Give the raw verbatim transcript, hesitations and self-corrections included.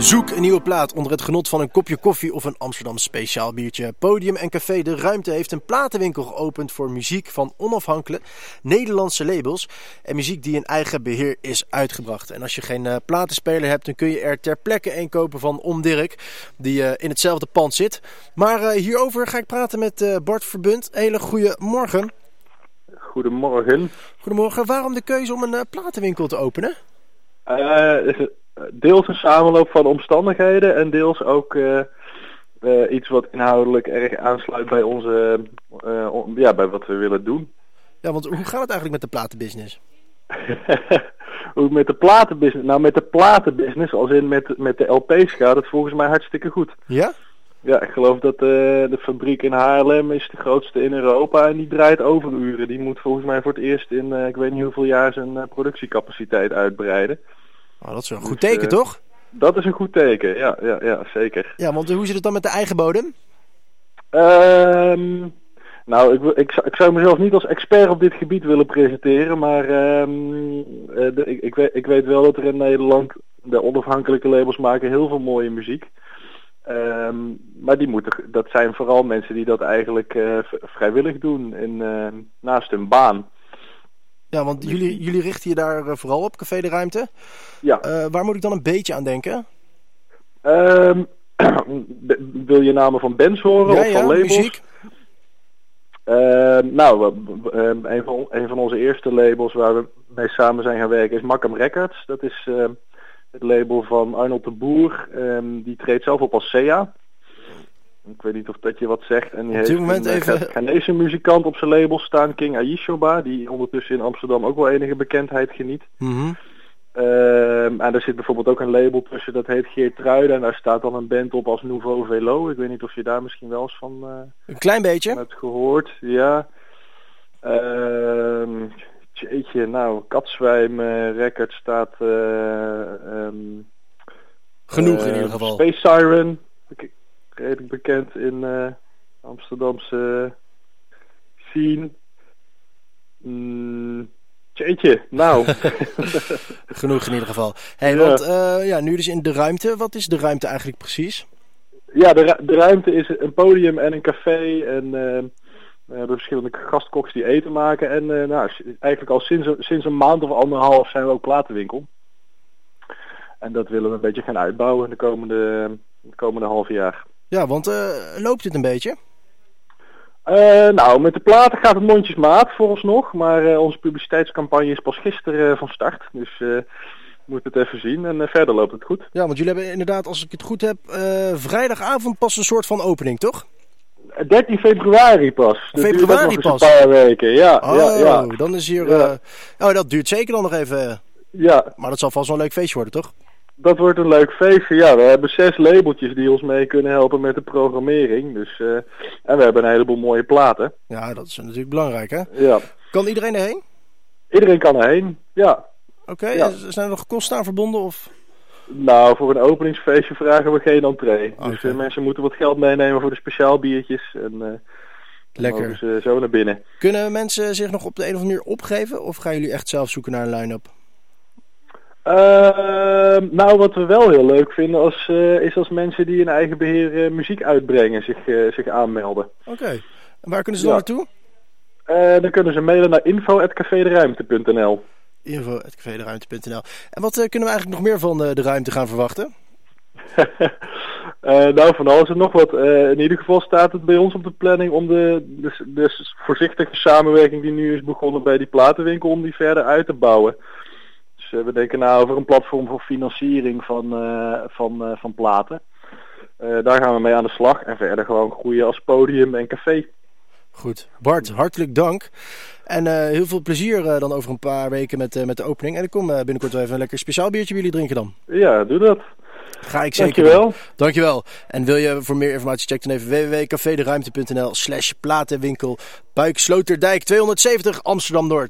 Zoek een nieuwe plaat onder het genot van een kopje koffie of een Amsterdam speciaal biertje. Podium en Café De Ruimte heeft een platenwinkel geopend voor muziek van onafhankelijke Nederlandse labels en muziek die in eigen beheer is uitgebracht. En als je geen uh, platenspeler hebt, dan kun je er ter plekke een kopen van Om Dirk, die uh, in hetzelfde pand zit. Maar uh, hierover ga ik praten met uh, Bart Verbunt. Hele goede morgen. Goedemorgen. Goedemorgen. Waarom de keuze om een uh, platenwinkel te openen? Uh, deels een samenloop van omstandigheden en deels ook uh, uh, iets wat inhoudelijk erg aansluit bij onze, uh, on, ja, bij wat we willen doen. Ja, want hoe gaat het eigenlijk met de platenbusiness? Hoe met de platenbusiness? Nou, met de platenbusiness, als in met, met de L P's gaat het volgens mij hartstikke goed. Ja? Ja, ik geloof dat uh, de fabriek in Haarlem is de grootste in Europa en die draait overuren. Die moet volgens mij voor het eerst in, uh, ik weet niet hoeveel jaar, zijn uh, productiecapaciteit uitbreiden. Oh, dat is een dus, goed teken, uh, toch? Dat is een goed teken, ja, ja, ja zeker. Ja, want hoe zit het dan met de eigen bodem? Um, nou, ik, ik, ik zou mezelf niet als expert op dit gebied willen presenteren, maar um, uh, de, ik, ik, weet, ik weet wel dat er in Nederland, de onafhankelijke labels maken heel veel mooie muziek. Um, maar die moeten, dat zijn vooral mensen die dat eigenlijk uh, vrijwillig doen in, uh, naast hun baan. Ja, want jullie, jullie richten je daar uh, vooral op, Café De Ruimte. Ja. Uh, waar moet ik dan een beetje aan denken? Um, wil je namen van bands horen ja, of van ja, labels? Muziek. Uh, nou, uh, een, van, een van onze eerste labels waar we mee samen zijn gaan werken is Makkum Records. Dat is uh, het label van Arnold de Boer. Um, die treedt zelf op als S E A. Ik weet niet of dat je wat zegt. En die op dit heeft moment een even... Ghanese muzikant op zijn label staan, King Aishoba, die ondertussen in Amsterdam ook wel enige bekendheid geniet. Mm-hmm. Um, en er zit bijvoorbeeld ook een label tussen, dat heet Geertruiden. En daar staat dan een band op als Nouveau Velo. Ik weet niet of je daar misschien wel eens van uh, een klein beetje hebt gehoord. Ja. Um, jeetje, nou, Katzwijm uh, Record staat... Uh, um, genoeg uh, in ieder geval. Space Siren, redelijk bekend in uh, Amsterdamse scene. Mm, jeetje, nou. Genoeg in ieder geval. Hey, ja. Want uh, ja, nu dus in De Ruimte. Wat is De Ruimte eigenlijk precies? Ja, de, ru- de Ruimte is een podium en een café en uh, we hebben verschillende gastkoks die eten maken. En uh, nou, eigenlijk al sinds, sinds een maand of anderhalf zijn we ook platenwinkel. En dat willen we een beetje gaan uitbouwen de komende, de komende half jaar. Ja, want uh, loopt dit een beetje? Uh, nou, met de platen gaat het mondjesmaat vooralsnog, maar uh, onze publiciteitscampagne is pas gisteren uh, van start, dus uh, we moeten het even zien en uh, verder loopt het goed. Ja, want jullie hebben inderdaad, als ik het goed heb, uh, vrijdagavond pas een soort van opening, toch? dertien februari pas. Dus februari nog pas? Een paar weken, ja. Oh, ja, ja. dan is hier... Ja. Uh, oh, dat duurt zeker dan nog even. Ja. Maar dat zal vast wel een leuk feestje worden, toch? Dat wordt een leuk feestje, ja. We hebben zes labeltjes die ons mee kunnen helpen met de programmering. Dus, uh, en we hebben een heleboel mooie platen. Ja, dat is natuurlijk belangrijk, hè? Ja. Kan iedereen erheen? Iedereen kan erheen, ja. Oké, okay, ja. Zijn er nog kosten aan verbonden? Of? Nou, voor een openingsfeestje vragen we geen entree. Okay. Dus uh, mensen moeten wat geld meenemen voor de speciaal biertjes. En uh, lekker. Dan mogen ze zo naar binnen. Kunnen mensen zich nog op de een of andere manier opgeven? Of gaan jullie echt zelf zoeken naar een line-up? Uh, nou, wat we wel heel leuk vinden als, uh, is als mensen die in eigen beheer uh, muziek uitbrengen zich, uh, zich aanmelden. Oké. Okay. En waar kunnen ze dan ja. naartoe? Uh, dan kunnen ze mailen naar info at café de ruimte punt n l. info at café de ruimte punt n l. En wat uh, kunnen we eigenlijk nog meer van uh, De Ruimte gaan verwachten? uh, nou, van alles en nog wat. Uh, in ieder geval staat het bij ons op de planning om de, de, de voorzichtige samenwerking die nu is begonnen bij die platenwinkel, om die verder uit te bouwen. Dus uh, we denken nou over een platform voor financiering van, uh, van, uh, van platen. Uh, daar gaan we mee aan de slag en verder gewoon groeien als podium en café. Goed. Bart, hartelijk dank. En uh, heel veel plezier uh, dan over een paar weken met, uh, met de opening. En ik kom uh, binnenkort wel even een lekker speciaal biertje bij jullie drinken dan. Ja, doe dat. Ga ik zeker Dankjewel. doen. Dankjewel. En wil je voor meer informatie, check dan even w w w punt café de ruimte punt n l slash platenwinkel Buik Sloterdijk tweehonderdzeventig Amsterdam Noord.